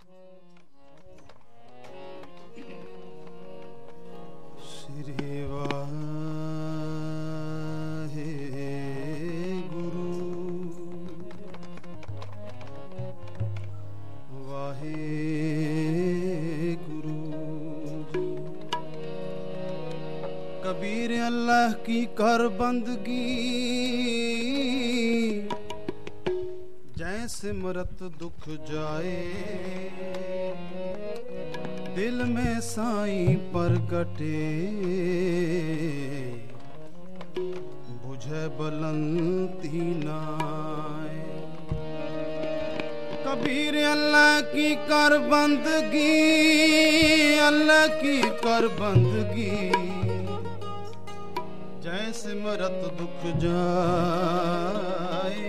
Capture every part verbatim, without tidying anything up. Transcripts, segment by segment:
कबीर अल्लाह की कर बंदगी, जैसे मरत दुख जाए, दिल में साईं प्रगटे, बुझे बलंती नाय। कबीर अल्लाह की कर बंदगी, अल्लाह की कर बंदगी, जैसे मरत दुख जाए,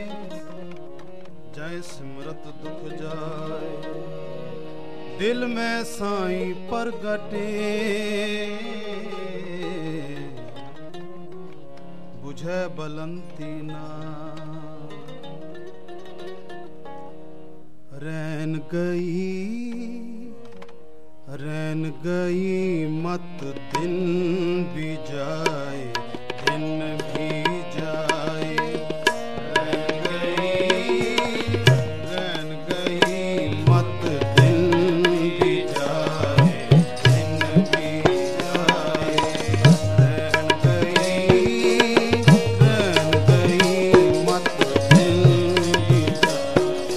जैसे मरत दुख जाए, दिल में साईं प्रगटे, बुझे बलंती ना। रैन गई रैन गई मत दिन भी जाए, दिन भी जाए। रैन गई रैन गई मत दिन भी जाए, दिन भी जाए। रैन गई रैन गई मत दिन भी जाए।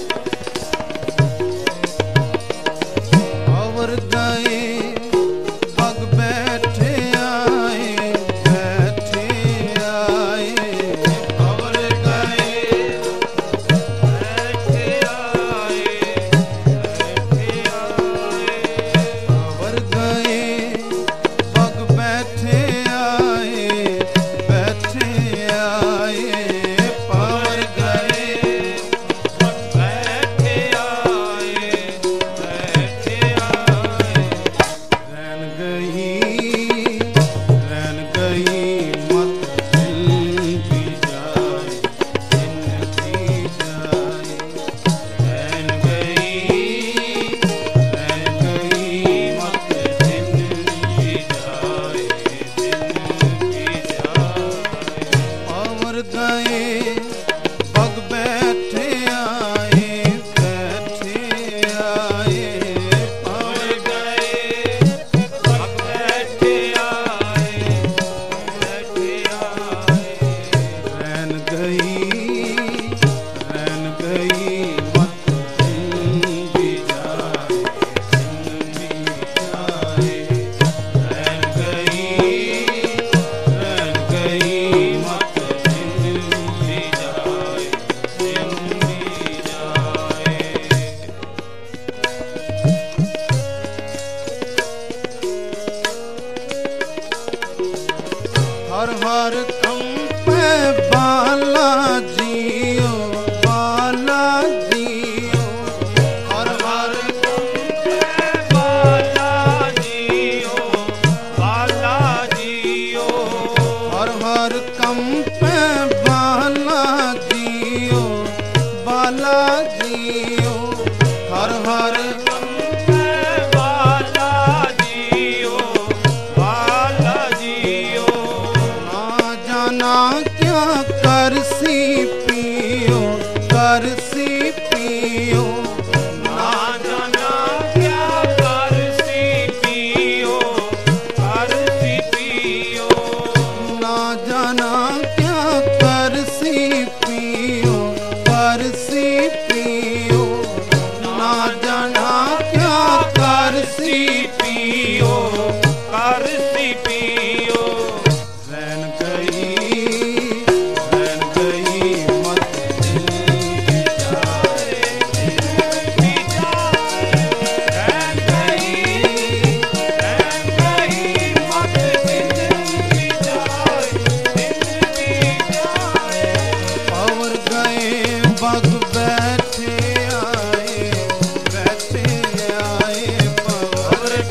और गए पग बैठे आए, बैठे आए। और गए बैठे आए, बैठे आए। और गए पग बैठे आए, बैठे आए। पर गए पग बैठे आए, बैठे आए। रैन गई रैन गई मत दिन भी जाए, दिन भी जाए। रैन गई रैन गई मत दिन भी जाए, दिन भी जाए। और गए पग बैठे आए, बैठे आए। और गए पग बैठे आए, बैठे आए। रैन गई रैन गई मत दिन भी जाए, दिन भी जाए। रैन गई रैन गई मत दिन भी जाए, दिन भी जाए। हर हर कंपे बाला जियो, बाला जियो। हर हर कंपे बाला जियो, बाला जियो। हर हर कंपे बाला जियो, बाला जियो। हर हर कंपे बाला जियो, बाला जियो। ना जाना क्या करसी पियो, करसी पियो। ना जाना क्या करसी पियो, करसी पियो। ना जाना क्या करसी पियो, करसी पियो। ना जाना क्या करसी पियो, करसी पियो। रैन गई रैन गई मत दिन भी जाए, दिन भी जाए। रैन गई रैन गई मत दिन भी जाए, दिन भी जाए। और गए पग बैठे आए, बैठे आए। और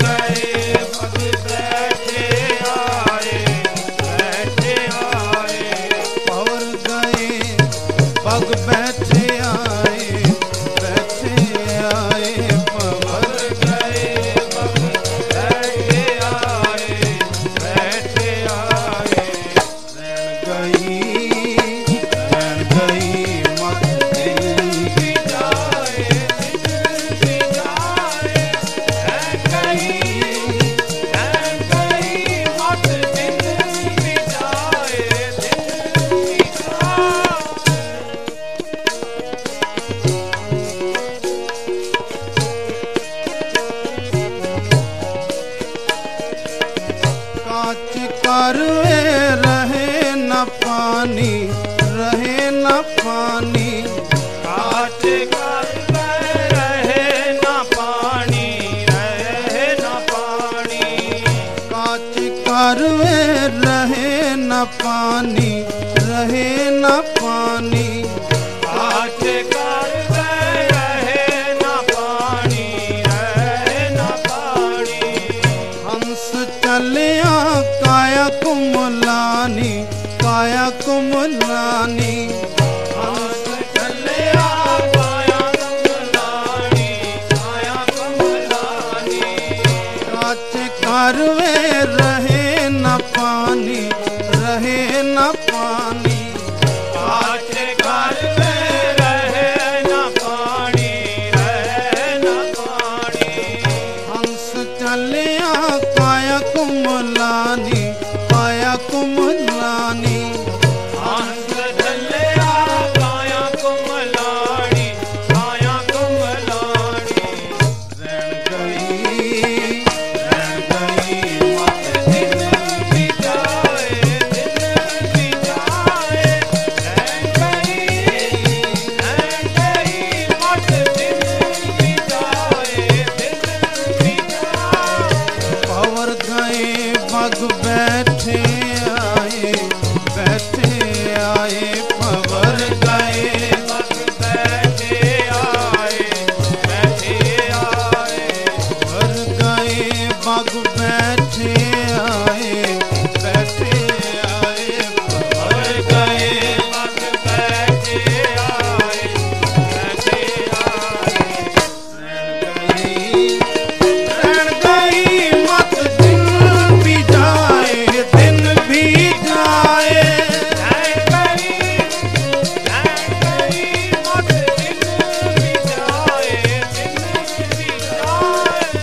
पानी रहे न पानी। काच कर रहे न पानी रहे न पानी। हंस चलिया काया कुमलानी काया कुमलानी। हंस चलिया काया कुमलानी काया कुमलानी। काच करवे रहे न पानी रहे न पानी। काच करवे रहे न पानी रहे न पानी। हंस चलिया काया कुमलानी काया कुमलानी। हंस चलिया काया कुमलानी काया कुमलानी। रैन गई रैन गई मत दिन भी जाए दिन भी जाए। रैन गई रैन गई मत दिन भी जाए दिन भी जाए। पवर गए बग बैठे आए बैठे आए। पवर गए बग बैठे आए बैठे आए। पवर गए बग बैठे आए बैठे आए। और गए बग बैठे आए बैठे आए। रैन गई मत दिन भी जाए दिन भी जाए। रैन गई रैन गई मत दिन भी जाए दिन भी जाए।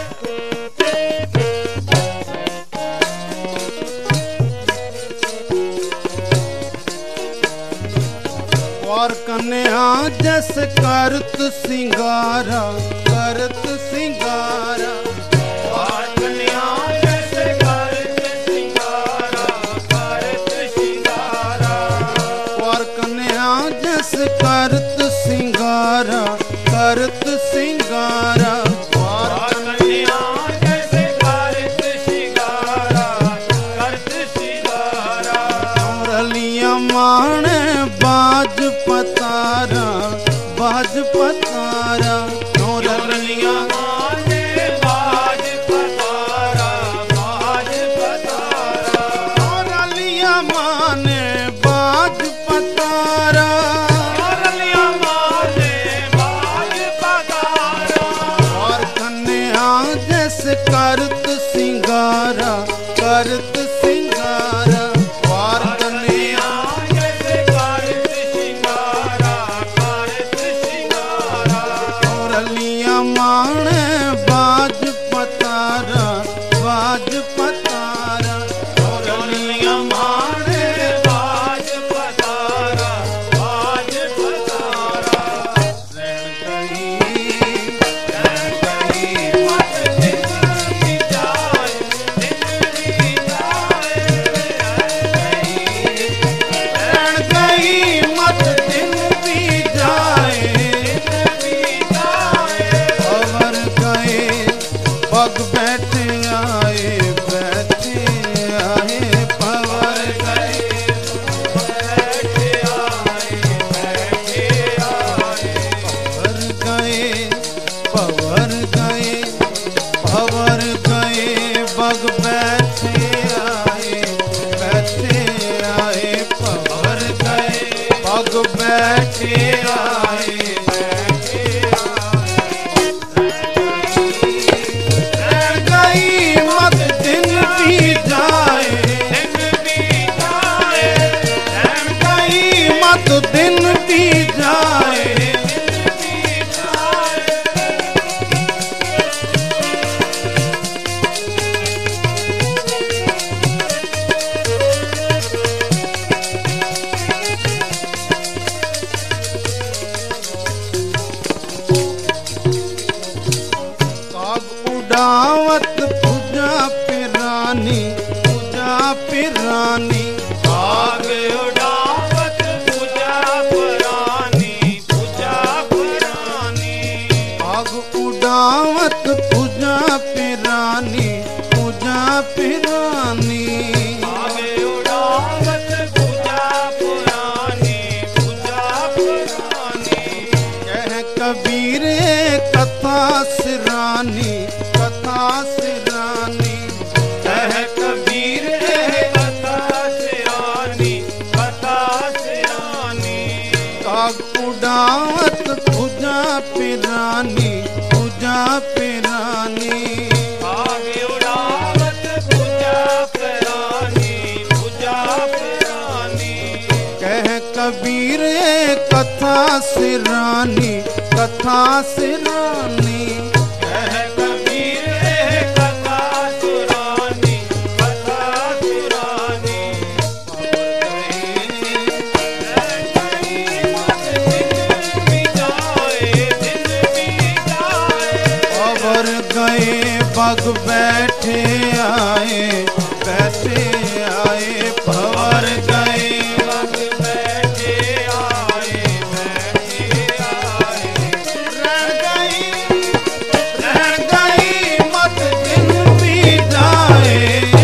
और कन्या जस करत सिंगारा करत सिंगारा। और कन्या जैसे करत सिंगारा करत सिंगारा। और कन्या जस करत सिंगारा करत सिंगारा। और कन्या जैसे करत सिंगारा करत सिंगारा। रलिया माने बाज पतारा बाज पतारा। रलिया माने बाज पतारा बाज पतारा। रलिया माने बाज पतारा। रलिया माने बाज पतारा। और कन्या जैसे करत सिंगारा करत सिंगारा। और कन्या जैसे करत सिंगारा करत सिंगारा। रलिया माने बाज पतारा बाज पतारा। रलिया माने बाज पतारा बाज पतारा। रैन गई रैन गई मत दिन भी जाए दिन भी जाए। रैन रैन गई गई मत दिन भी जाए दिन भी जाए। पवर गए बग बैठे आए बैठे आए। पवर गए बैठे आए बैठे आए। पवर गए पवर गए पवर गए बग बैठे आए बैठे आए। पवर गए बग बैठे आए बैठे आए। रैन गई मत दिन भी जाए दिन भी जाए। रैन गई मत दिन भी जाए। दिन भी जाए। काग उड़ावत पूजा पिरानी पूजा पिरानी। काग उड़ावत पूजा परानी पूजा परानी। काग उड़ावत पूजा पिरानी पूजा पिरानी। काग उड़ावत कथा सिरानी, कथा सिरानी। कह कबीर है कथा सिरानी, कथा सिरानी। काग उड़ावत भुजा पिरानी, भुजा पिरानी। काग उड़ावत भुजा पिरानी, भुजा पिरानी। कह कबीर कथा सिरानी, कथा सिरानी। कह कबीर है कथा सुरानी, कथा सुरानी। अवर गए बग बैठे आए, बैठे आए भवर गए बग बैठे आए, बैठे आए। रह गई, रह गई मत दिन भी जाए,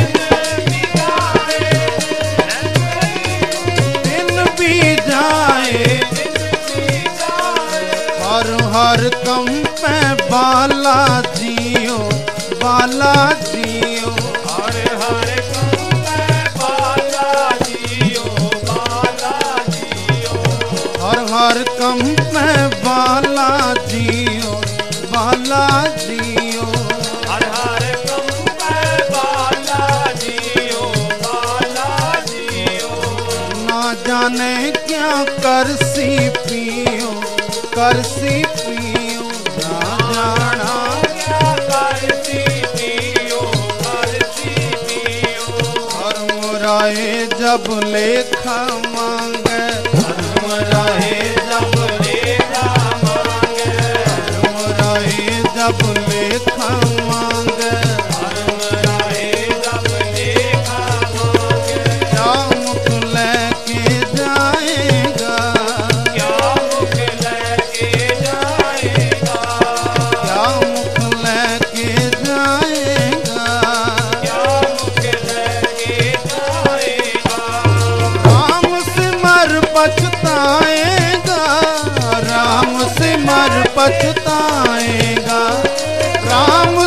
दिन भी जाए। हर हर कंपे बाला जियो, बाला जियो। हर हर कंपे बाला जियो, बाला जियो। हर हर कंपे बाला जियो, बाला जियो। हर हर कंपे बाला जियो, बाला जियो। ना जाने क्या करसी पियो, करसी पियो ना जाना। क्या करती पियो, करती पियो। हर मुराए जब लेखा मांगे, हर मुराए जब लेखा मांगे, हर मुराए जब लेखा मांगे। हर मुराए जब लेखा मांगे। क्या मुख लेके जाएगा, क्या मुख लेके जाएगा, क्या मुख लेके जाएगा। क्या मुख लेके जाएगा। राम सिमर पछताएगा, राम सिमर पछताएगा। राम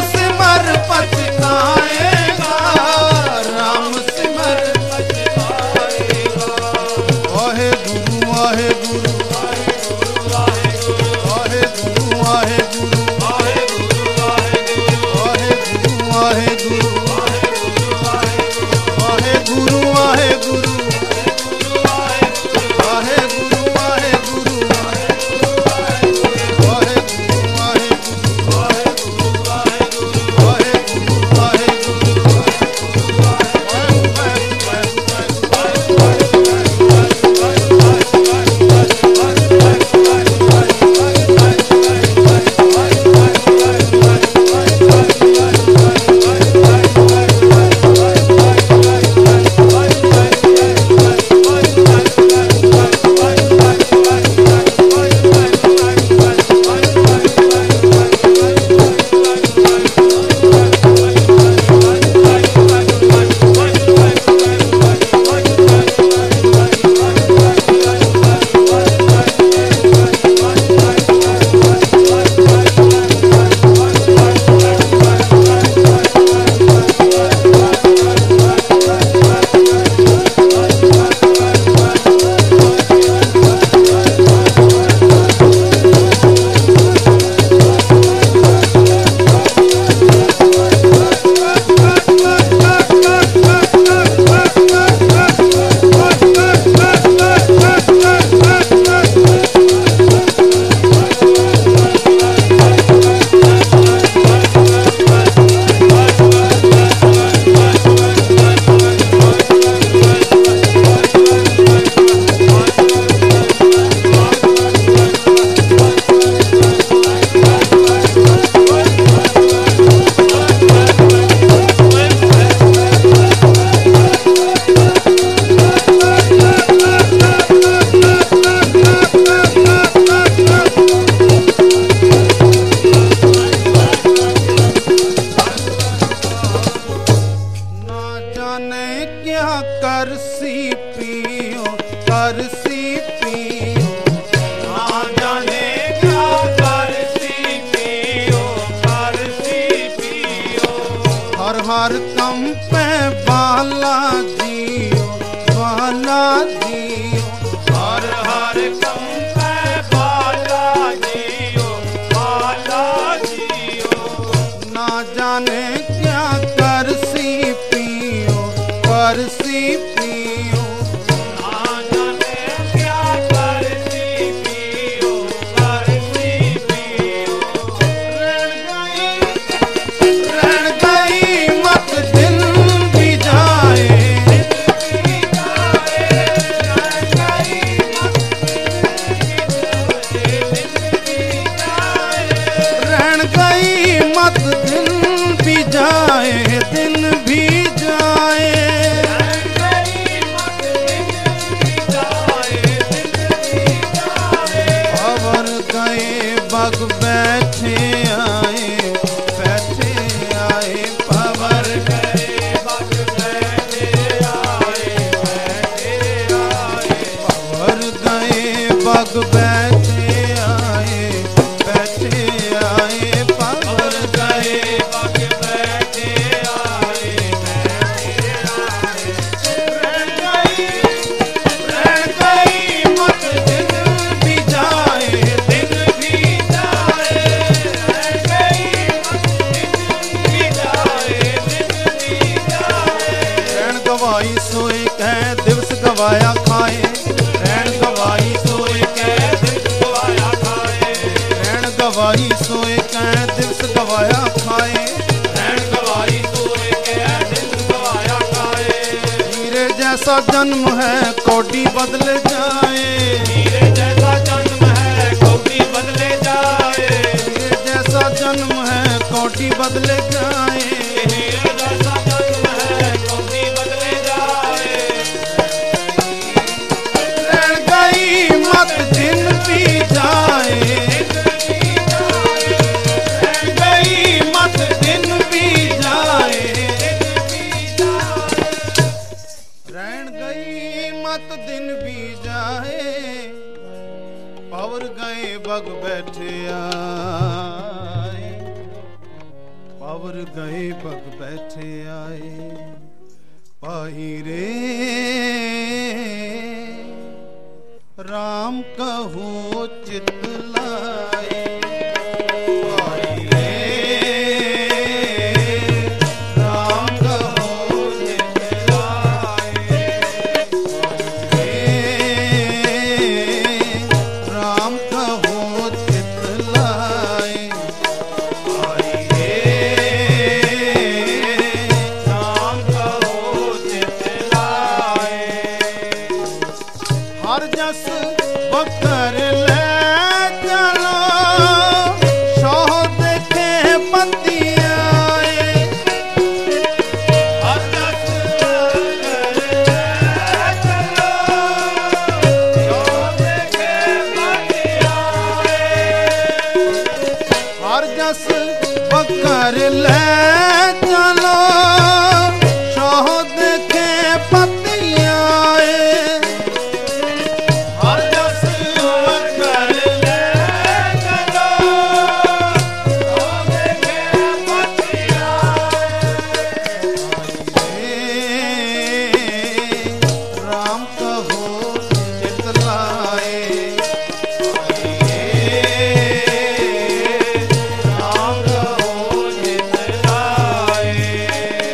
हर कंपे बाला जियो बाला जियो हर हर कंपे बाला जियो बाला जियो ना जाने क्या करसी पियो करसी पियो ना जाने क्या करती पियो करती पियो रह गई मत दिन भी जाए रह गई मत दिन भी जाए दिन भी जाए खबर गए बग बैठे आए बैठे आए खबर खबर गए बग बैठे आए बैठे आए खबर गए रह गई मत दिन भी जाए दिन भी जाए रैन गवाई सोए कह दिवस गवाया खाए रैन गवाई सोए कह दिवस गवाया खाए रैन गवाई सोए कह दिवस गवाया खाए हीरे जैसा जन्म है कोडी बदल जाए हीरे जैसा जन्म है कोडी बदल जाए रह गई मत दिन भी जाए रह गई मत दिन भी जाए रह गई मत दिन भी जाए पवर गए बग बैठे आए पवर गए बग बैठे आए पाही रे राम कहो चित लाए पाही रे राम कहो चित लाए राम कहो चित लाए हर जस बकर ले चलो शोह देखे पति आए हर जस बकर ले चलो शोह देखे पति आए हर जस बकर ले चलो शोह देखे पति आए हर जस बकर ले चलो शोह देखे पति राम कहो चित लाए राम कहो चित लाए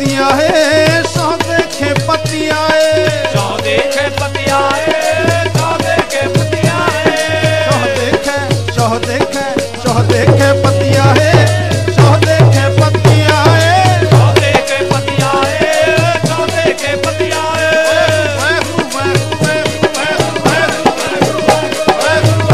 पतिया है सौ देखे पतिया है सौ देखे पतिया है सौ देखे पतिया है सौ देखे सौ देखे सौ देखे पतिया है सौ देखे पतिया है सौ देखे पतिया है सौ देखे पतिया है वाहेगुरु वाहेगुरु वाहेगुरु वाहेगुरु वाहेगुरु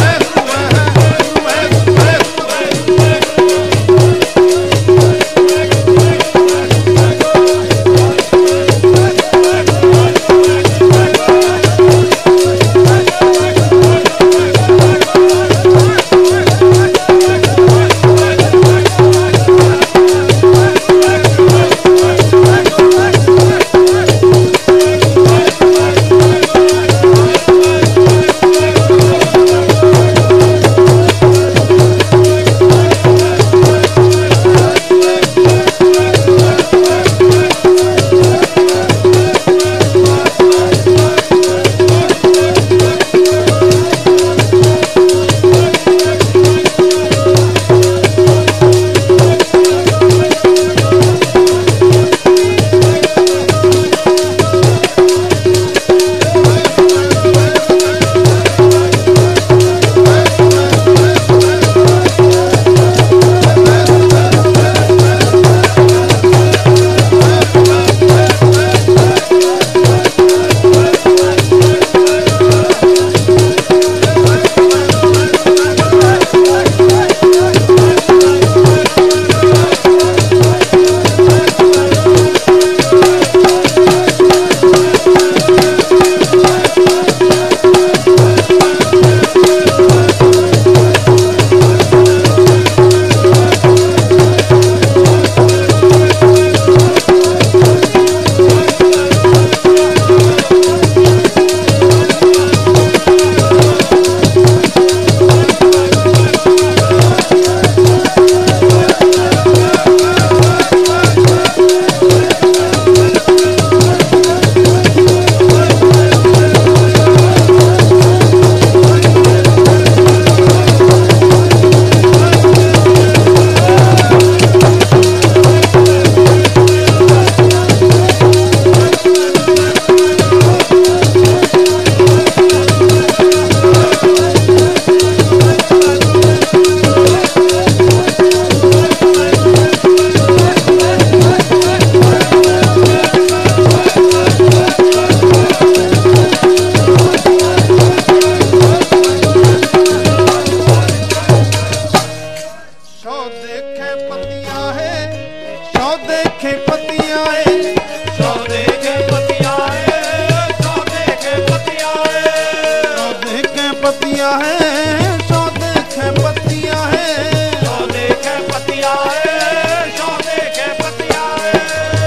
पतिया है सौ देखे पतिया है सौ देखे पतिया है सौ देखे पतिया है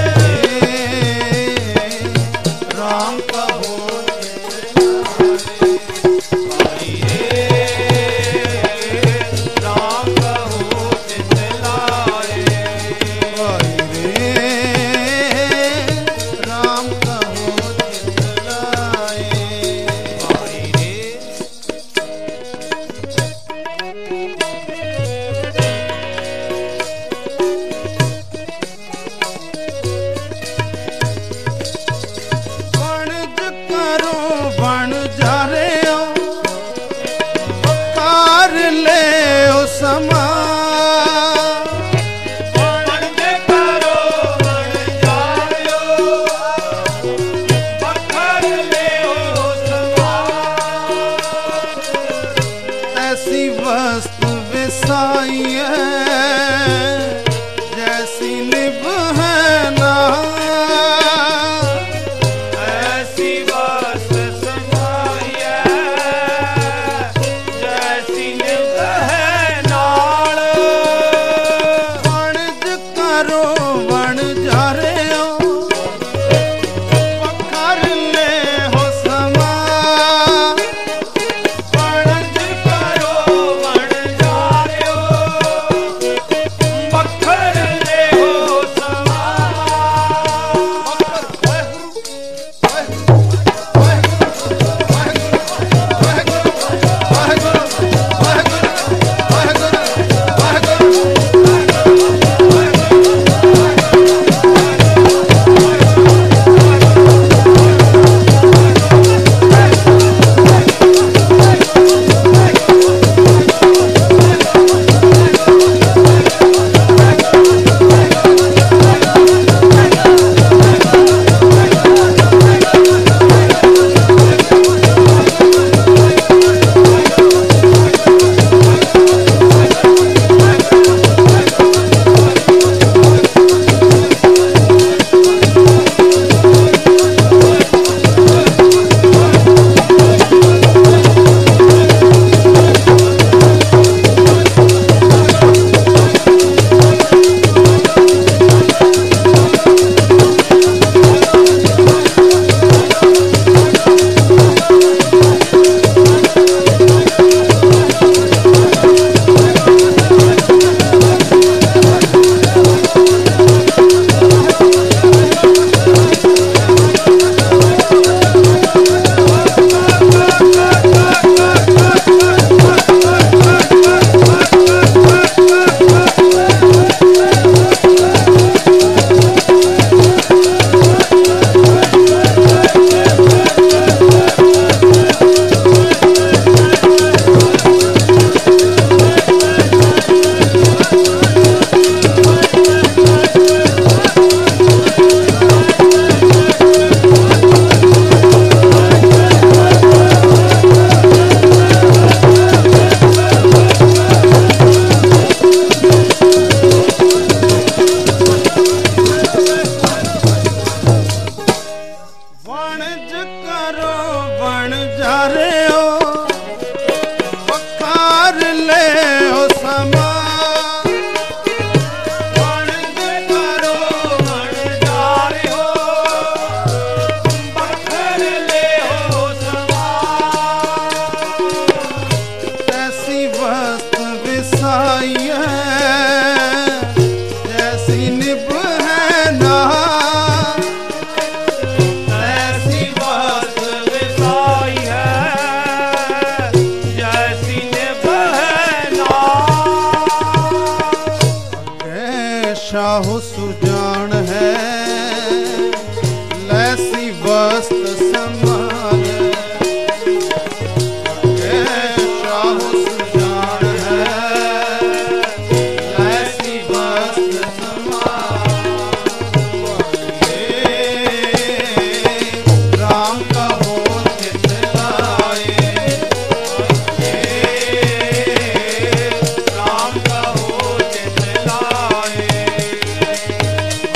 राम कहो भाई रे राम कहो चित लाए भाई रे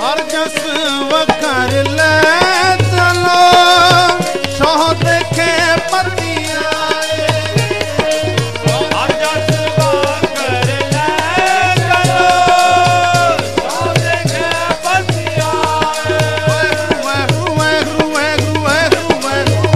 ਹਰ ਜਸ ਵਖਰ ਲੈ ਚਲੋ ਸੋਹ ਦੇਖੇ ਪਤੀਆਂ ਹਰ ਜਸ ਵਖਰ ਲੈ ਚਲੋ ਸੋਹ ਦੇਖੇ ਪਤੀਆਂ ਵਾਹਿਗੁਰੂ ਵਾਹਿਗੁਰੂ ਵਾਹਿਗੁਰੂ ਵਾਹਿਗੁਰੂ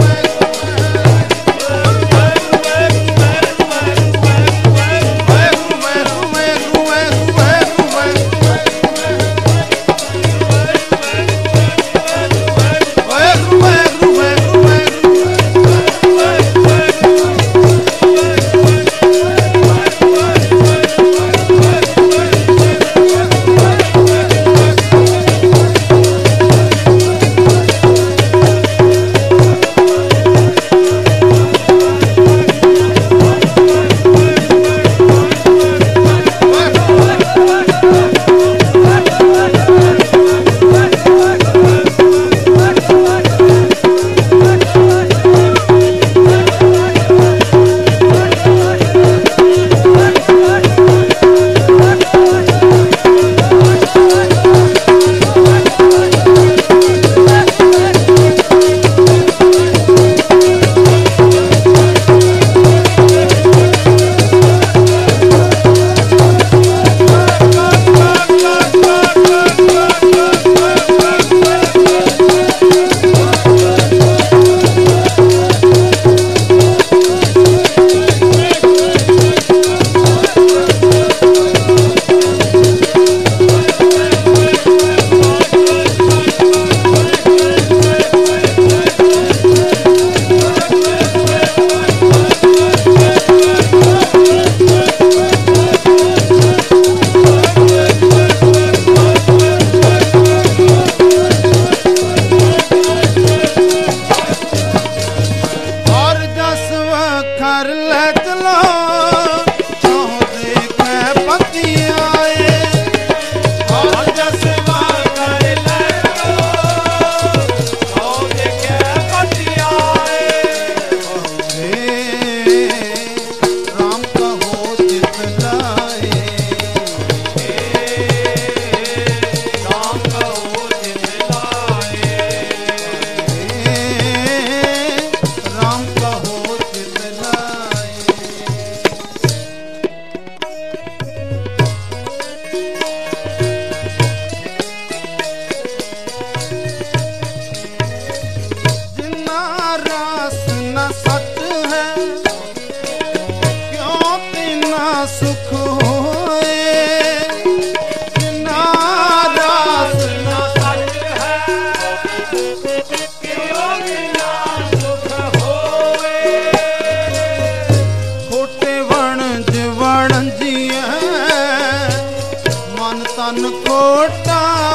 ਤਨ ਕੋਟਾ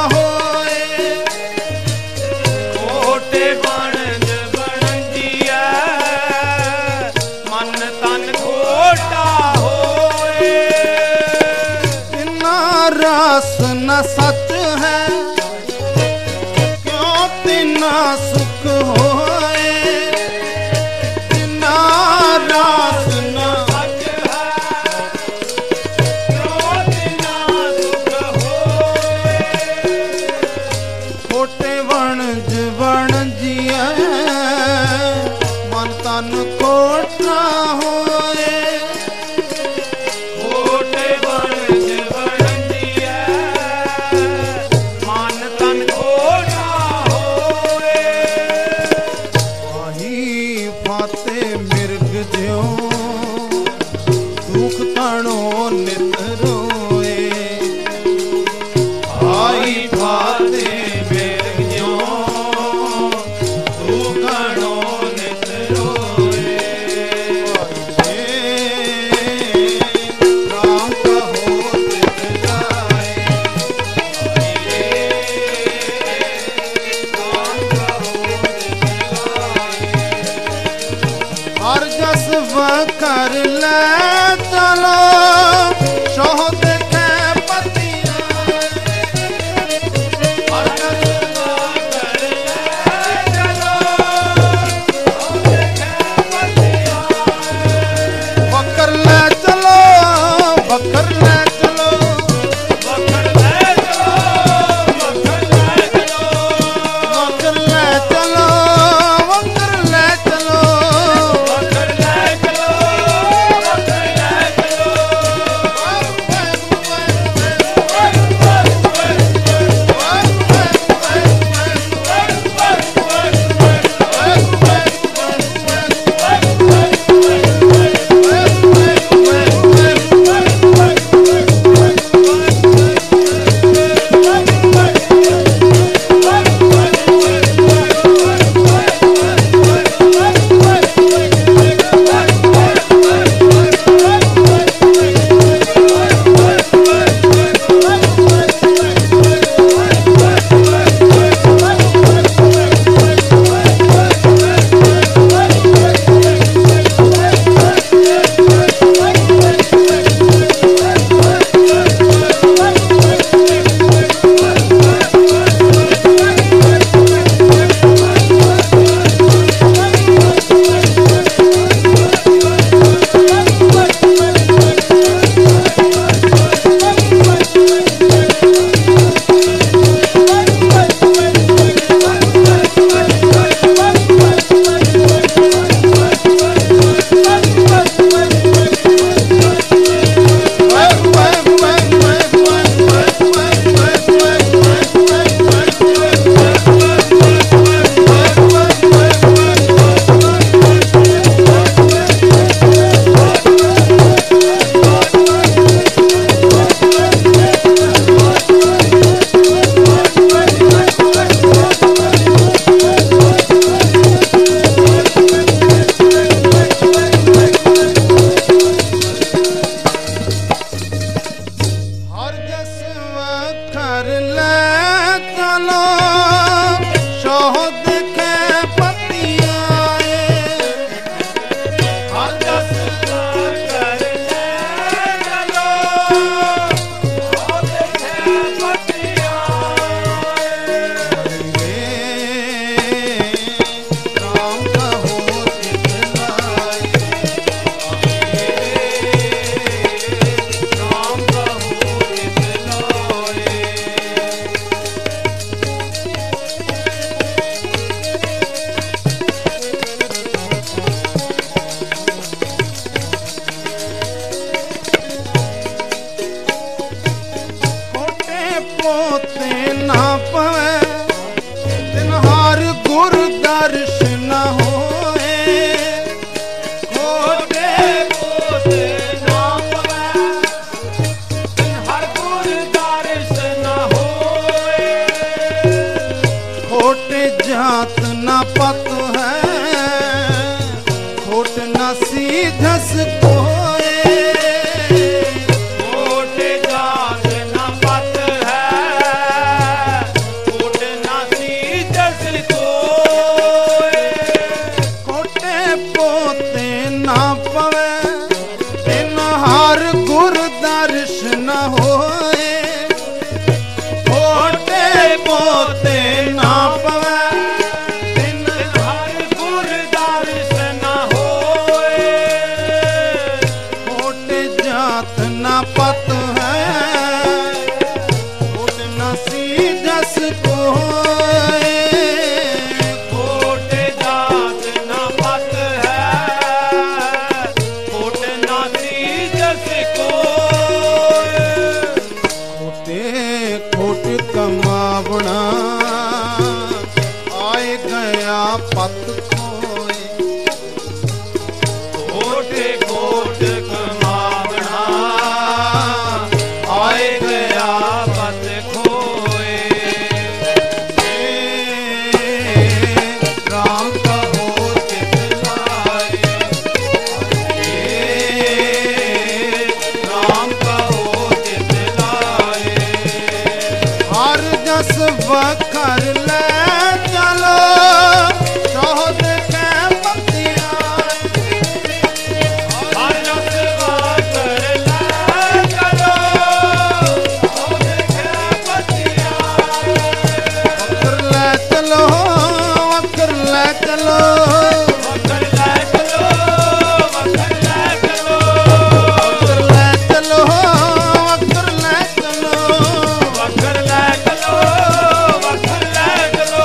ਹੋਏ ਕੋਟੇ ਬਣਜ ਬਣਜੀਐ ਮਨ ਤਨ ਕੋਟਾ ਹੋਏ ਤਿਨਾ ਰਸ ਨ ਸੱਚ ਹੈ ਕਿਉਂ ਤਿਨਾ ਸੁਖ ਹੋਏ ਤਿਨਾ ਰਸ ਨ ਤਨ ਕੋਟਾ ਹੋਏ ਕੋਟੇ ਬਣਜ ਬਣਜੀਐ ਮਨ ਤਨ ਕੋਟਾ ਹੋਏ ਆਹੀ ਫਾਤੇ ਮਿਰਗ ਜਿਉ ਦੁਖ ਤਣੋ ਨਿਤ ਰੋਏ ਆਹੀ ਫਾਤੇ ਮਿਰਗ ਜਿਉ ਦੁਖ ਤਣੋ ਹਰ ਜਸ ਵਖਰ ਲੈ ਚਲੋ ਸੋਹ ਦੇਖੇ ਪਤੀਆਂ ਹਰ ਜਸ ਵਖਰ ਲੈ ਚਲੋ ਸੋਹ ਦੇਖੇ ਪਤੀਆਂ ਵਖਰ ਲੈ ਚਲੋ ਵਖਰ ਲੈ ਚਲੋ ਵਖਰ ਲੈ ਚਲੋ ਵਖਰ जात ना पत है, खोट न सीधस कोय। खोट जात न पत है, खोट न सीधस कोय। खोटे पोते ना पवे, तिन हार गुर दर्श न होए। खोटे पोते ना पवे, तिन हर गुर दर्श न होए। खोटे जात ना पत है, खोट न सीधस कोय। खोट जात न पत है, खोट न सीधस कोय। खोटे खोट कमावना, आए गया पत खोए। खोटे खोट कमावना, आए गया पत खोए। राम कहो चित लाए, राम कहो चित लाए। हर जस वखर ले चलो, चौद के पतिया। हर रस वाकर ले चलो, चौद के पतिया। वखर ले चलो, वखर ले चलो, वखर ले चलो, वखर ले चलो। वखर ले चलो, वखर ले चलो। वखर ले चलो, वखर ले चलो।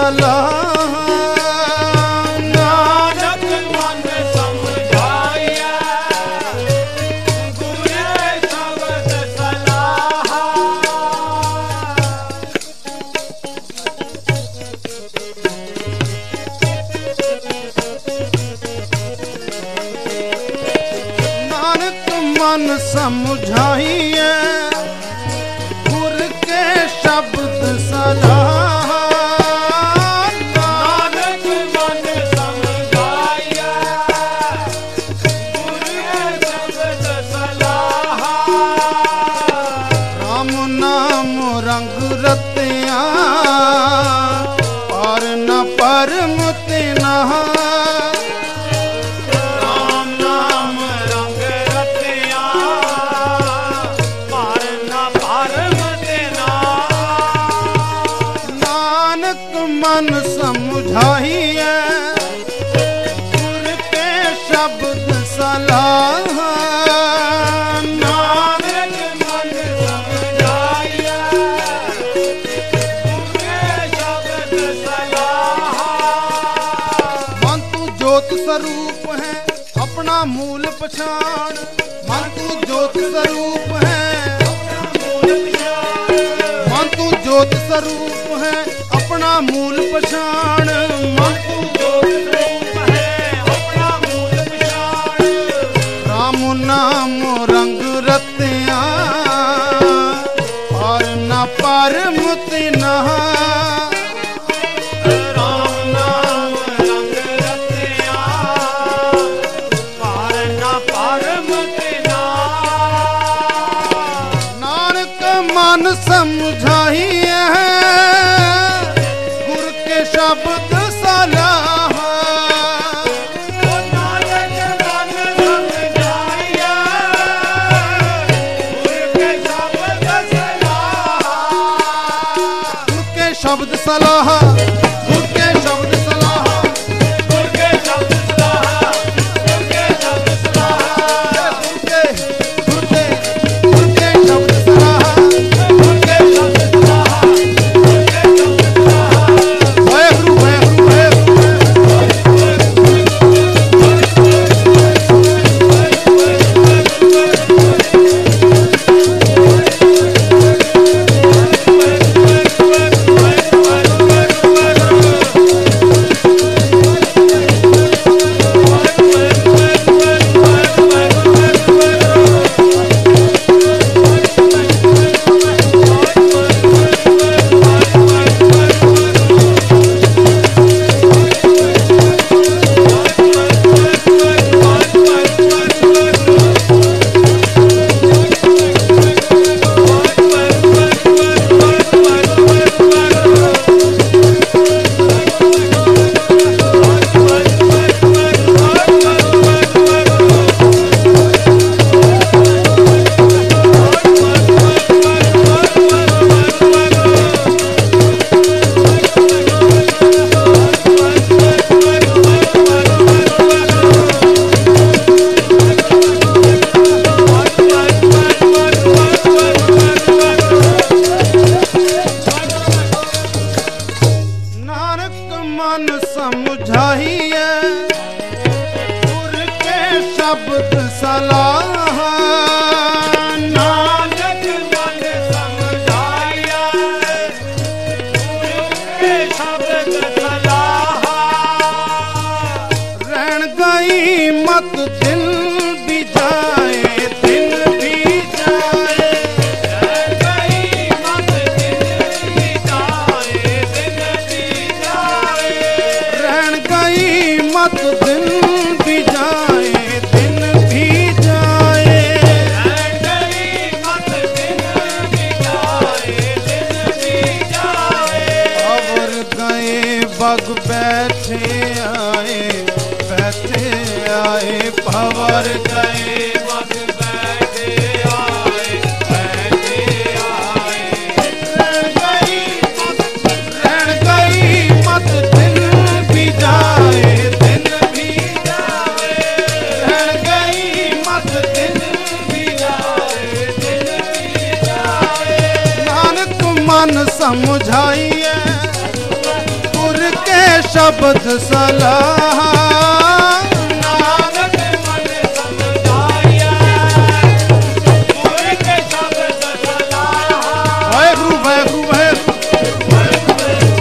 सलाह। नानक मन समझाइया गुर शब्द सलाह। नानक मन समझाइए गुर के शब्द सलाह। नानक मन समझाइया गुर शब्द सलाह। राम नाम रंग रतिया पार न परम तिना। राम नाम रंग रतिया पार न परम तिना। नानक मन समझाइए गुर के शब्द सलाह। नानक मन समझाइया गुर शब्द सलाह। मन तू ज्योत स्वरूप है अपना मूल पछाण। मन तू ज्योत स्वरूप है मन तू ज्योत स्वरूप है अपना मूल पछाण। मन तू ज्योत रूप है अपना मूल पहचान। राम नाम रंग रतिया पार न परम तिना। राम नाम रंग रतिया पार न परम तिना। नानक मन समझाइए गुर के शब्द सलाह। ओ नानक मन समझाइया गुर के शब्द सलाह। गुर के शब्द सलाह गुर के शब्द सलाह। गुर के शब्द सलाह गुर के शब्द सलाह। गुर के गुर के गुर के शब्द सलाह। गुर के शब्द सलाह गुर के शब्द सलाह। वाहेगुरु वाहेगुरु शब्द सलाह नानक मन समझाया गुरु शब्द सलाह रहन गई मत दिल भी जाए दिन भी जाए रहन गई मत दिल भी जाए दिन भी जाए रहन गई मत दिल भी जाए दिन भी जाए रहन गई मत दिल भी जाए दिन भी जाए अवर गए बग बैठे आए बैठे आए पवर गए मग बैठे आए बैठे आए रहन गई रहन गई मत दिन भी जाए दिन भी जाए रहन गई मत दिन भी जाए दिन भी जाए नानक मन समझाइए गुर शब्द सलाह नानक मन समझाया गुर के शब्द सलाह वाहेगुरु वाहेगुरु वाहेगुरु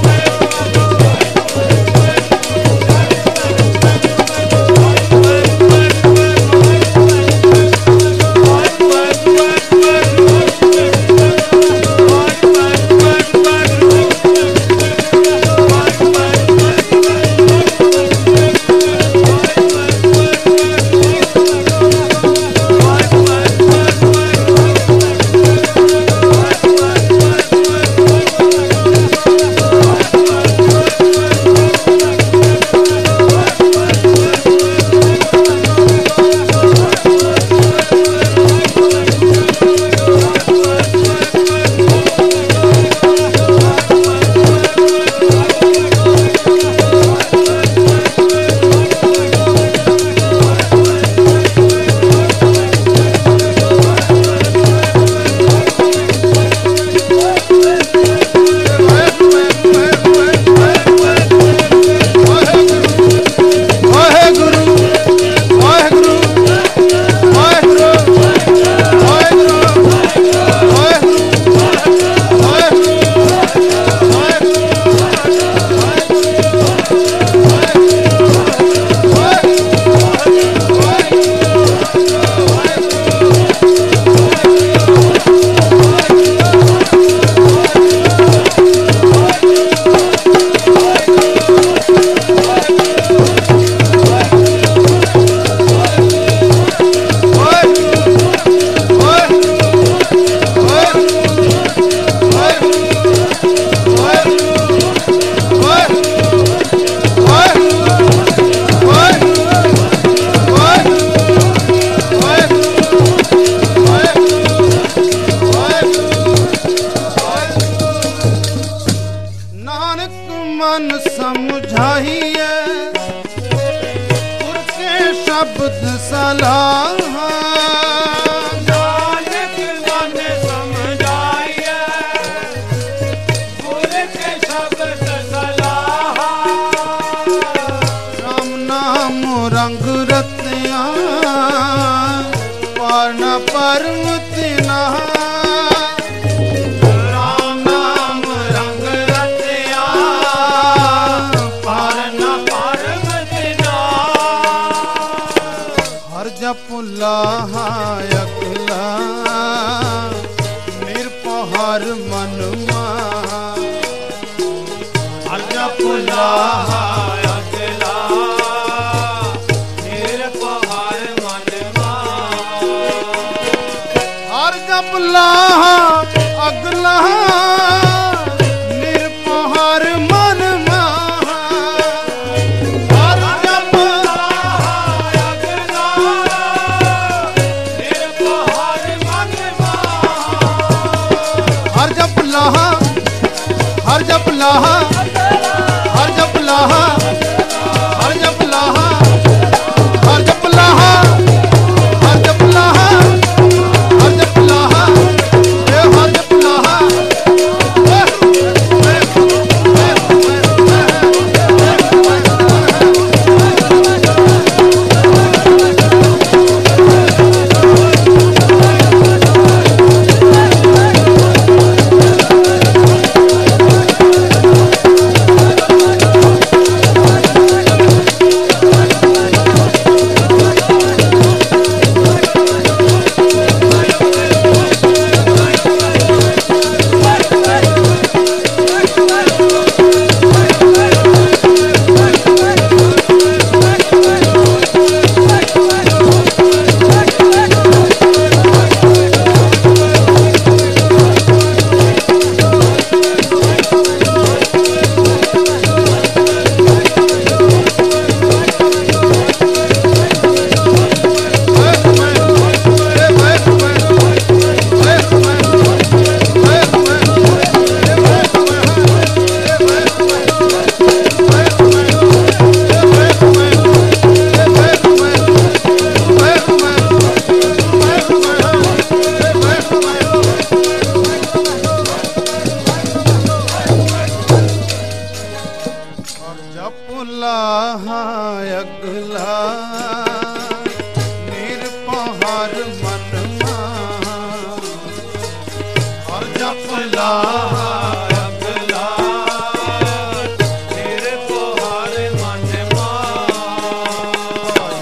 मन समझाइए गुर के शब्द सलाह नानक मन समझाइए गुर के शब्द सलाह राम नाम रंग रतिया पार न परम तिना जपुलाहा अगला निरपहार मनमा हर जपुलाहा अगला निरपहार मनमा हर जपुलाहा अगला निरपहार मनमा हर जप लाहा हर जप लाहा हर जप लाहा हर जप लाहा हर जप लाहा हर जप लाहा ਜਪੁਲਾ ਅਗਲਾ ਨਿਰਭਉ ਮਨ ਮਾਨ ਹਰ ਜਪੁਲਾ ਅਗਲਾ ਨਿਰਭਉ ਮਨ ਮਾਨ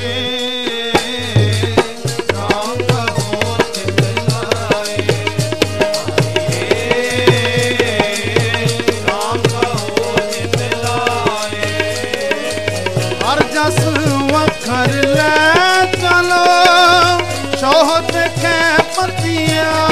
ਰਾਮ ਕਹੋ ਚਿਤ ਲਾਏ ਰਾਮ ਕਹੋ ਚਿਤ ਲਾਏ ਹਰ ਜਸ ਵਖਰ ਲੈ ਚਲੋ ਸੋਹ ਦੇਖੇ ਪਤੀਆਂ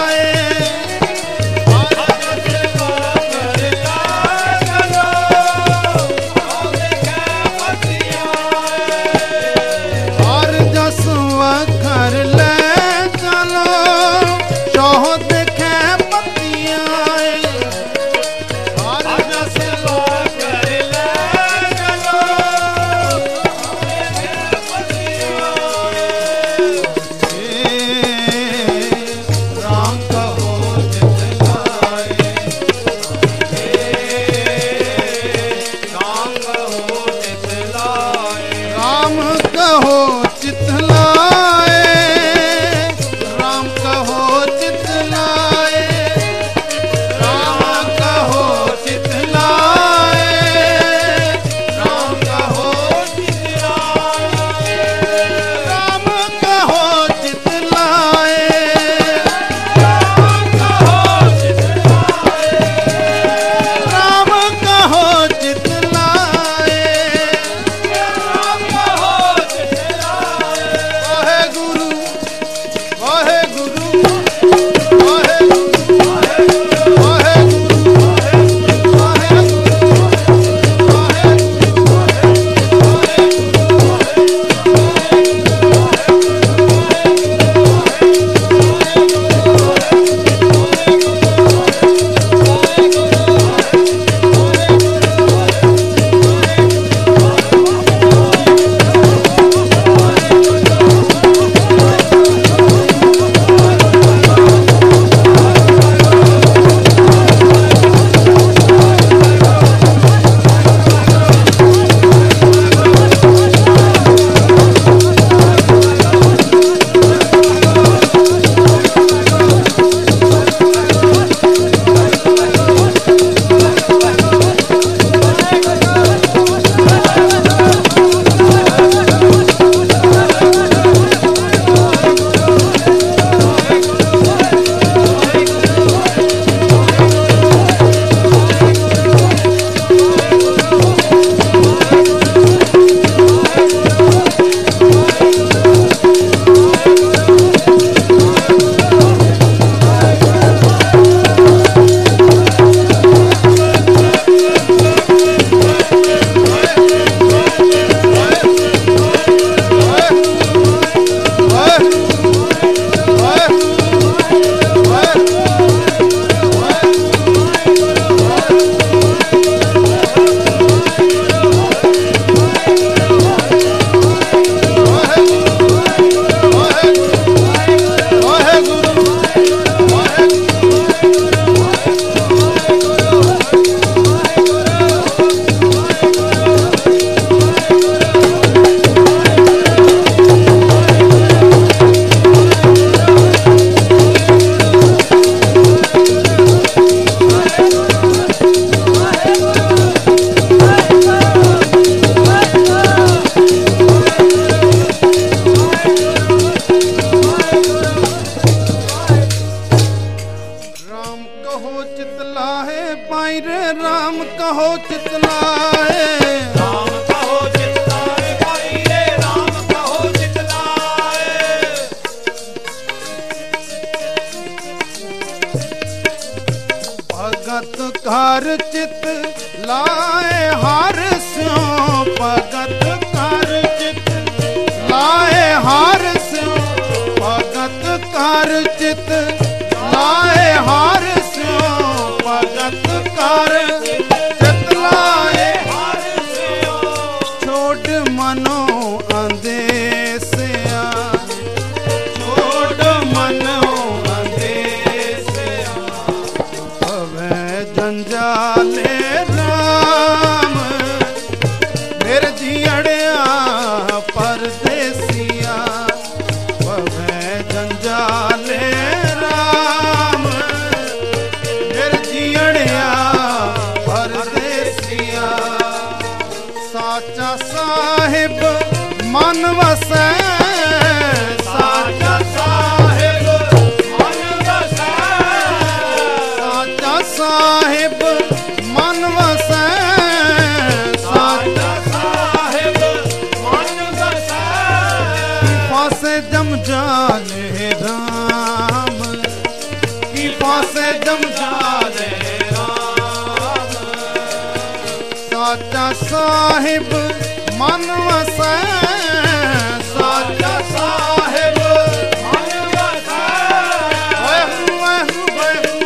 ਹਰ ਚਿਤ ਲਾਏ ਹਰ ਸਿਉ ਭਗਤ ਕਰ ਚਿਤ ਲਾਏ ਹਰ ਸਿਉ ਭਗਤ ਕਰ ਚਿਤ ਲਾਏ ਹਰ ਸਿਉ ਭਗਤ ਕਰ ਚਿਤ ਲਾਏ ਹਰ ਸਿਉ ਛੋੜ ਮਨੋ ਅੰਦੇਸਿਆ ਛੋੜ ਮਨੋ ਅੰਦੇਸਿਆ ਭਵੈ ਜੰਜਾਲੇ ਰਾ साचा साहिब मन वसै, साचा साहिब मन वसै, साचा साहिब मन वसै, साचा साहिब मन वसै। फासे जम जाने राम, की फासे जम जाने राम, साचा साहिब मन वसै, साचा साहिब मन वसै। वैहु वैहु वैहु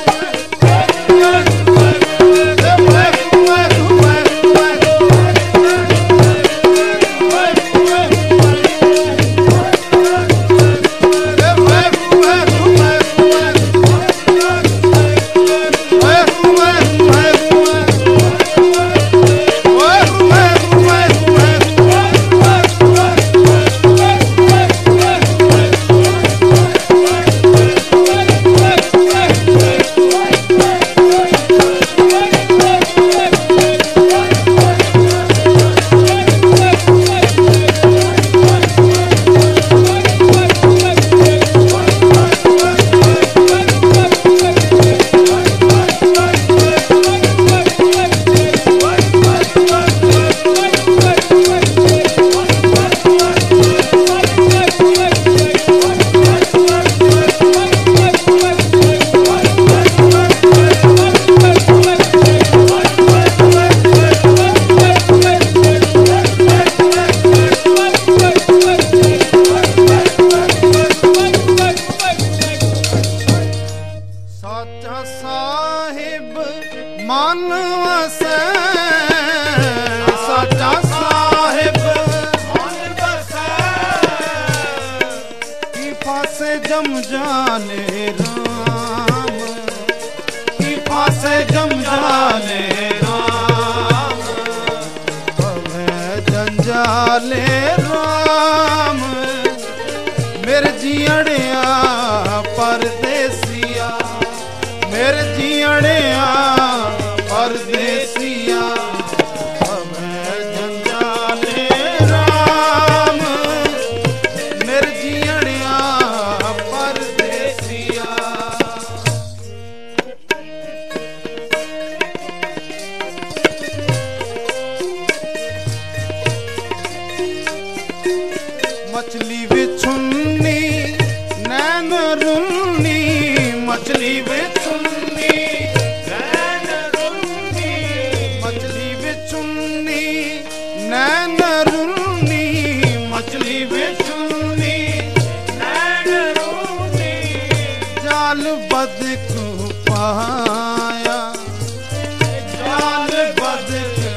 जम जाने राम, की फासे जम जाने राम, जंजाले राम, मेरे जियड़िया परदेसिया, मेरे जियड़िया परदेसिया, जंजाले राम, मेरे जियड़िया परदेसिया। मछली विछुन्नी नैन रुन्नी, मछली विछुन्नी नैन रुन्नी, मछली विछुन्नी नैन रुन्नी, मछली विछुन्नी नैन रुन्नी, जाल बद को पाया, जाल बद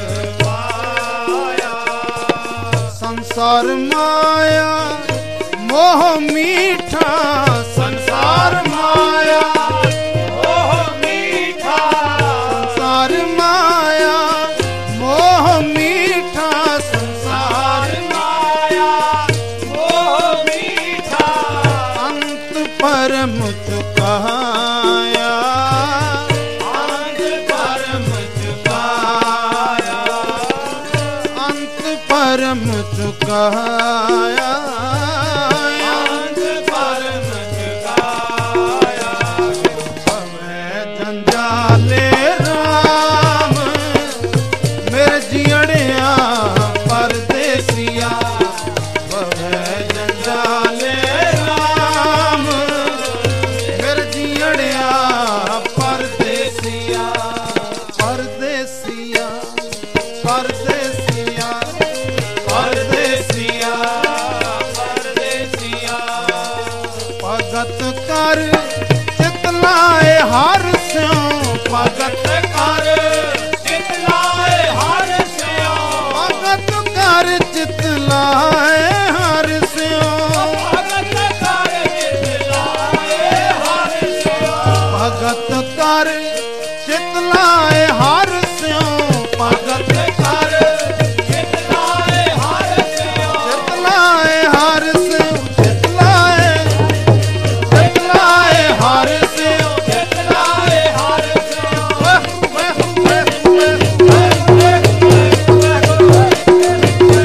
पाया, संसार माया मोह मीठा, संसार माया मोह मीठा, संसार माया मोह मीठा, संसार माया मोह मीठा, अंत परम चुकाया, अंत परम चुकाया, अंत परम चुकाया, अंत परम चुकाया। मैं जंजाले राम, मेरे जियड़िया परदेसिया, मैं जंजाले राम, मेरे जियड़िया परदेसिया, परदेसिया परदेसिया परदेसिया परदेसिया, भगत कर चितलाए हर स्यों, भगत कर चितलाए हर स्यों, भगत कर चितलाए हर स्यों, भगत कर चितलाए हर स्यों, भगत कर चितलाए हर स्यों, भगत कर चितलाए हर स्यों, चितलाए हर स्यों, चितलाए चितलाए हर स्यों, चितलाए हर स्यों। वह वह वह वह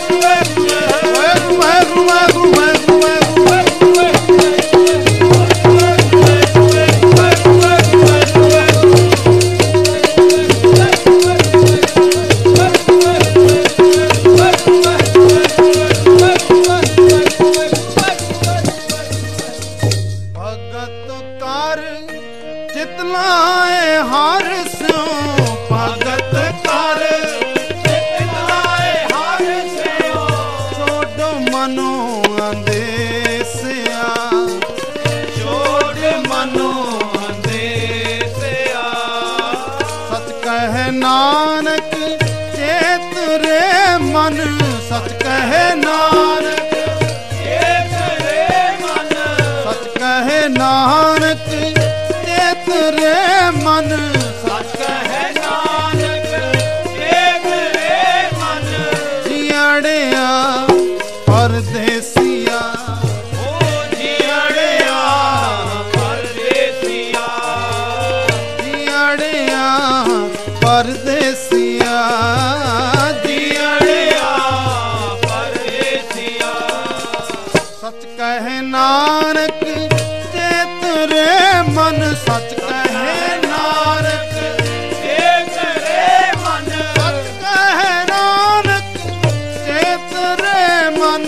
नानक चेत रे मन सच कहे नानक चेत रे मन सच कहे नानक चेत रे मन सच कहे नानक चेत रे मन जियाड़िया परदेसिया ओ जियाड़िया परदेसिया जियाड़िया परदेसिया जियाड़िया परदेसिया सच कहे नानक चेत रे मन सच कहे नानक चेत रे मन सच कहे नानक चेत रे मन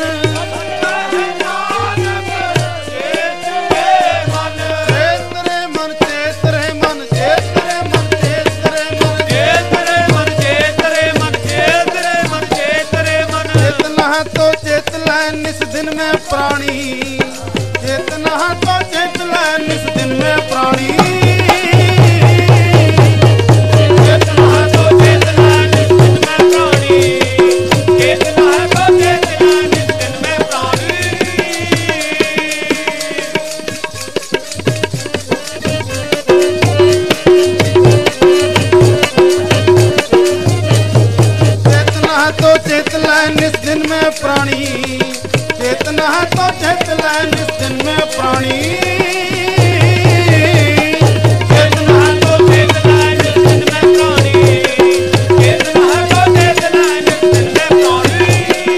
निस दिन में प्राणी चेतना तो चेतला निस दिन में प्राणी चेतना तो चेतला निस दिन में प्राणी चेतना तो चेतला निस दिन में प्राणी चेतना तो चेतला निस दिन में प्राणी चेतना तो चेतला निस दिन में प्राणी चेतना तो चेतला निस दिन में प्राणी चेतना तो चेतला निस दिन में प्राणी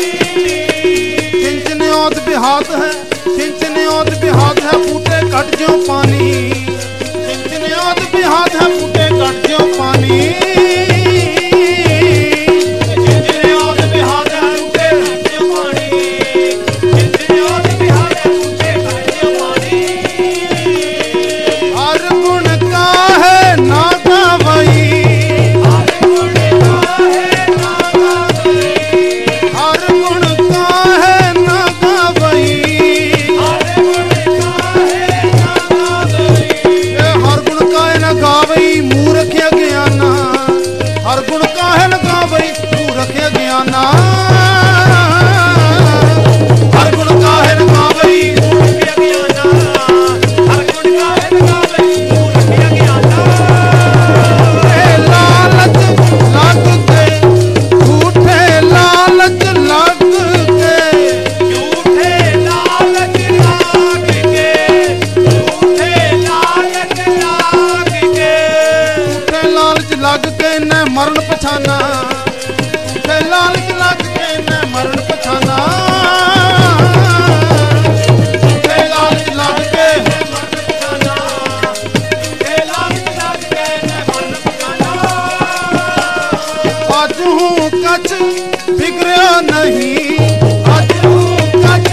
सिंचन ओद बिहात है सिंचन ओद बिहात है फूटे कट जो पानी सिंचन ओद बिहात है फूटे कट जो पानी लग के न मरण पछाना लालच लग के न मरण पछाना लालच लग के अज हूँ कछ बिगड़िया नहीं अज हूँ कछ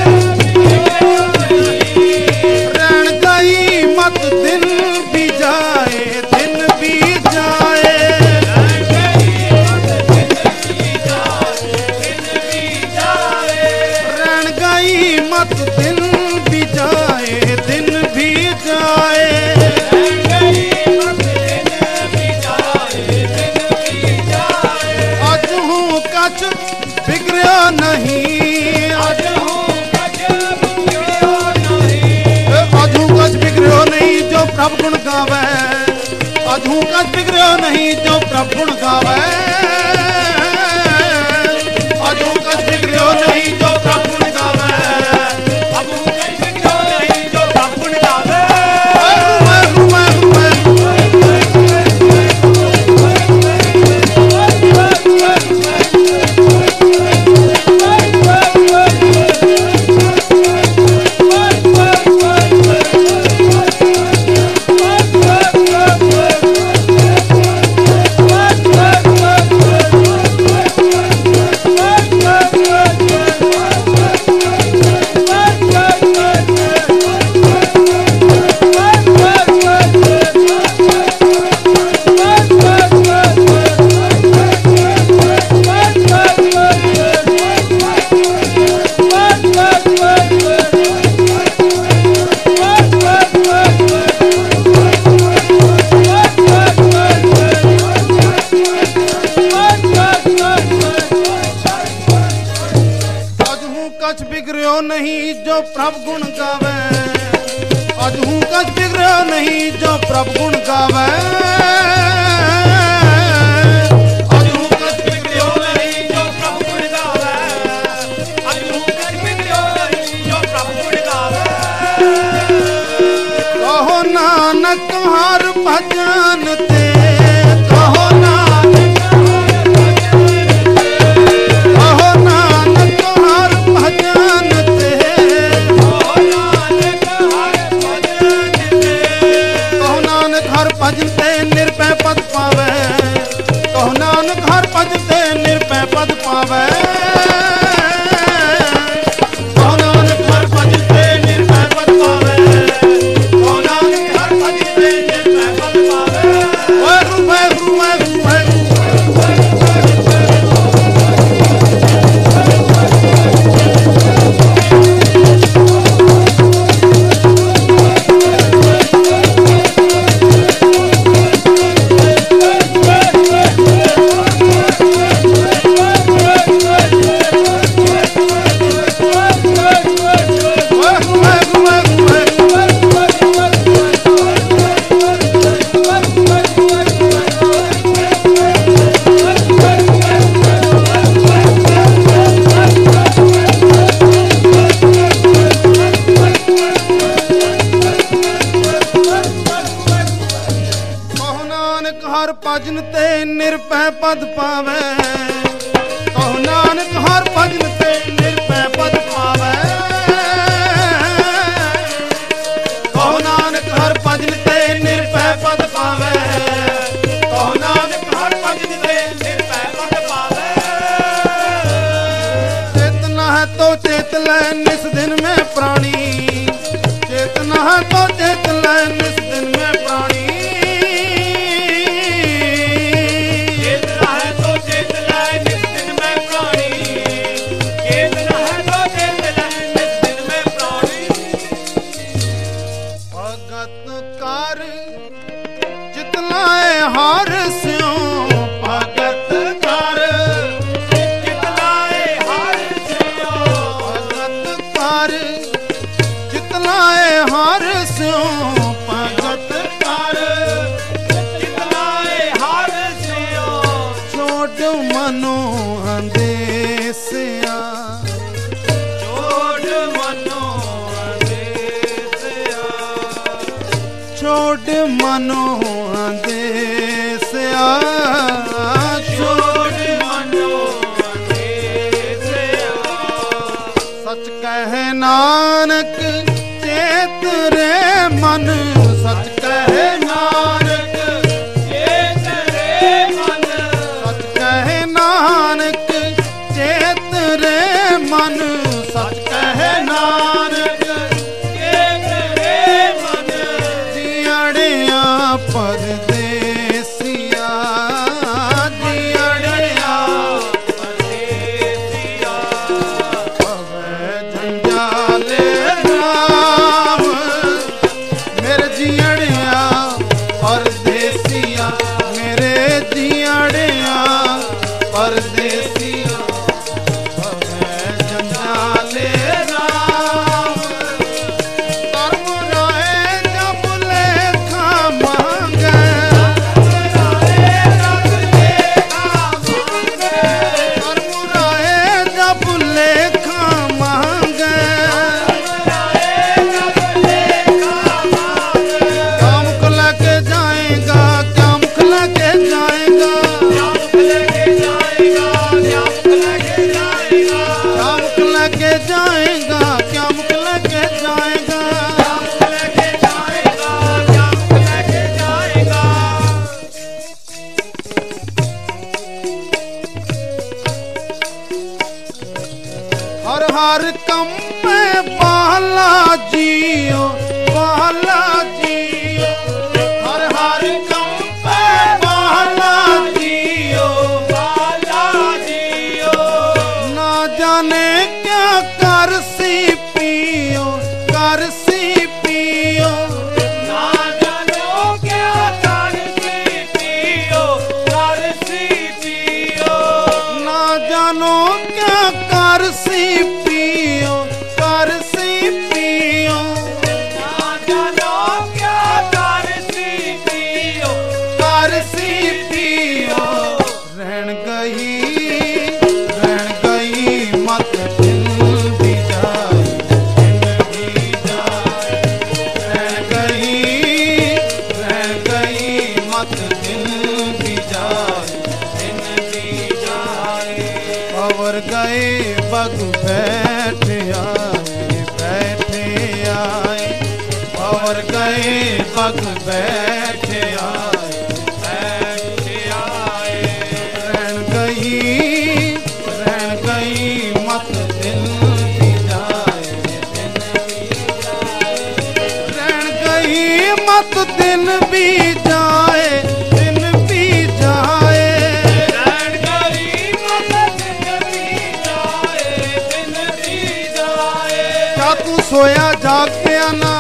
रैन गई मत दिन भी जाए दिन भी जाए मत दिन भी जाए दिन भी जाए आज हूँ कछ बिगड़िया नहीं आज हूँ कछ बिगड़िया नहीं जो प्रभु गुण गावे आज हूँ कछ बिगड़िया नहीं जो प्रभु गुण गावे आज हूँ कछ बिगड़िया नहीं जो प्रभु गुण गावे Bye. हूँ कछ बिगड़ो नहीं जो प्रभु गुण गावे, आज हूँ कछ बिगड़ो नहीं जो प्रभु गुण गावे, आज हूँ कछ बिगड़ो नहीं जो प्रभु गुण गावे, आज हूँ कछ बिगड़ो नहीं जो प्रभु गुण गावे। कहो नानक हर भजन ते, कहो नानक कहो नानक हर भजन ते, कहो नानक हर भजन ते, कहो नानक हर भजन ते निर्भय पद पावे, कहो नानक हर भजन ते निर्भय पद पावे, कहो नानक हर भजन ते निर्भय पद पावे, कहो नानक हर भजन ते निर्भय पद पावे। वाहेगुरु वाहेगुरु वाहेगुरु वाहेगुरु। कहो नानक हर भजन ते निर्भय पद पावे, कहो नानक हर भजन ते निर्भय पद पावे, कहो नानक हर भजन ते निर्भय पद पावे, कहो नानक हर भजन ते निर्भय पद पावे। चेतना है तो चेत ले निस दिन में प्राणी, चेतना है तो चेत ले निस दिन में प्राणी, चेतना है तो चेत ले निस दिन में प्राणी, चेतना है तो चेत ले निस दिन में प्राणी। भगत कर जितलाए हार स्यों, भगत कर जितलाए हार स्यों, भगत कर जितलाए हार स्यों, भगत कर जितलाए हार स्यों, छोड़ मनो अंदेसिया, छोड़ मनो अंदेसिया, छोड़ मनो अंदेसिया, छोड़ मनो अंदेसिया। सच कहे नानक चेत रे मन, सच कहे नानक, चेत रे मन, सच कहे नानक चेत रे मन, सच कहे नानक चेत रे मन। जियड़िया परदेसिया, जियड़िया परदेसिया, पवै जंजाले राम, मेरे जियड़िया परदेसिया, मेरे जियड़िया परदेसिया, पवै जंजाले राम, कर्म राय जब लेखा मांगे, कर्म राय जब लेखा मांगे, क्या मुख लेके जाएगा, क्या मुख लेके जाएगा, क्या मुख लेके जाएगा, क्या मुख लेके जाएगा। हर हर कम में बाला जियो, बाला जियो, हर हर कम में बाला जियो, ना जाने क्या कर सी पियो, कर सी पियो, ना जानो क्या कर सी पियो, कर सी पियो, ना जानो क्या कर सी पियो, बैठे आए बैठे आए पावर गए पग बैठे आए बैठे आए रैन गई रैन गई मत दिल भी जाए दिन भी जाए रैन गई मत दिन भी जाए दिन भी जाए रैन गई मत दिन भी जाए दिन भी जाए क्या तू सोया जाग के आना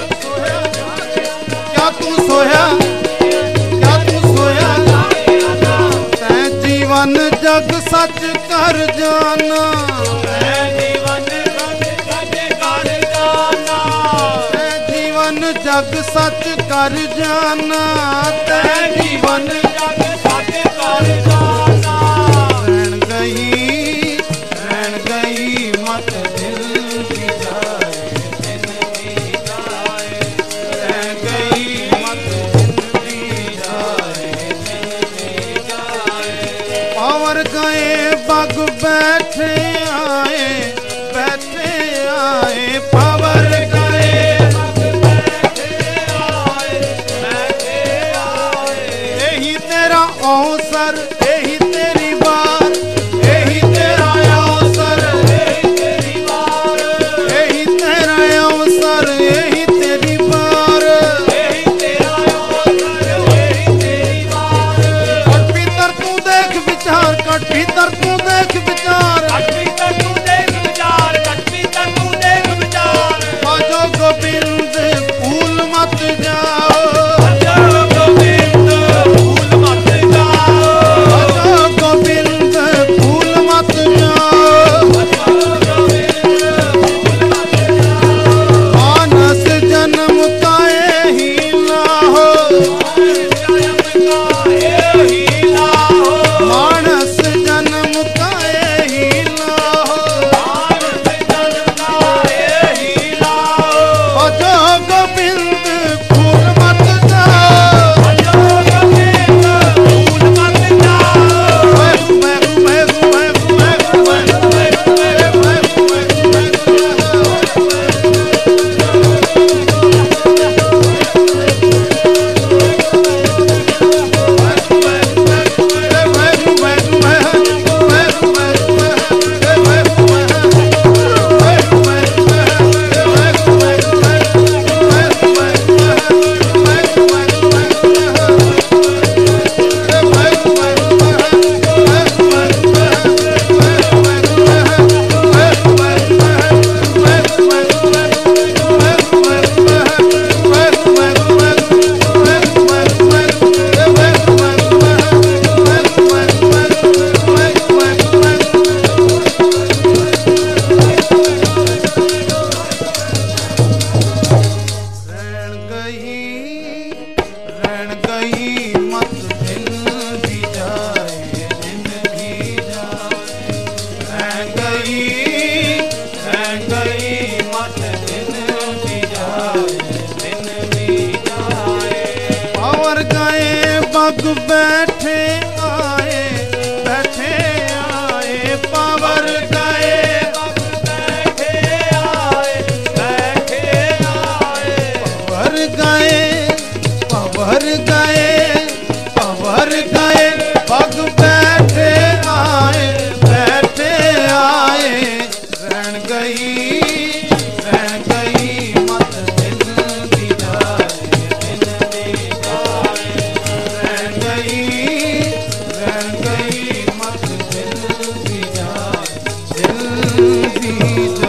क्या तू सोया क्या तू सोया तैं जीवन जग सच कर जाना मैं जीवन सच कर जाना तैं जीवन जग सच कर जाना तैं जीवन जग सच कर जाना रैन गई रैन गई मत दिल भी जाए दिन भी जाए रैन गई मत दिन भी जाए दिन भी जाए पावर गए बग बैठे आए बैठे आए पावर गए बैठे आए बैठे आए यही तेरा अवसर यही तेरी बात यही तेरा अवसर यही तेरी बार यही तेरा अवसर यही तेरी बार यही तेरा अवसर यही तेरी बार कट भीतर तू देख विचार कट भीतर तू देख विचार कटवी तक तू देख विचार कटवी तक तू देख विचार बाजो गोविंद भूल मत जाओ अजो गोविंद भूल मत जाओ बाजो गोविंद भूल मत जाओ अजो गोविंद भूल मत जाओ मानस जन्म का ही ना हो जन्म का यही ना हो मानस जन्म का ही ना हो मानस जन्म का यही ना हो बाजो गोविंद भूल मत जाओ अजो गोविंद भूल मत जाओ मैं मैं मैं मैं रैन गई रैन गई मत दिन भी जाए दिन भी जाए रैन गई रैन गई मत दिन भी जाए दिन भी जाए पावर गए बग बैठे आए बैठे आए पावर गए बैठे आए बैठे आए पवर गए पवर गए पवर गए पग बैठे आए बैठे आए रैन गई रैन गई मत दिन भी जाए दिन भी जाए रैन गई रैन गई मत दिन भी जाए दिन भी जाए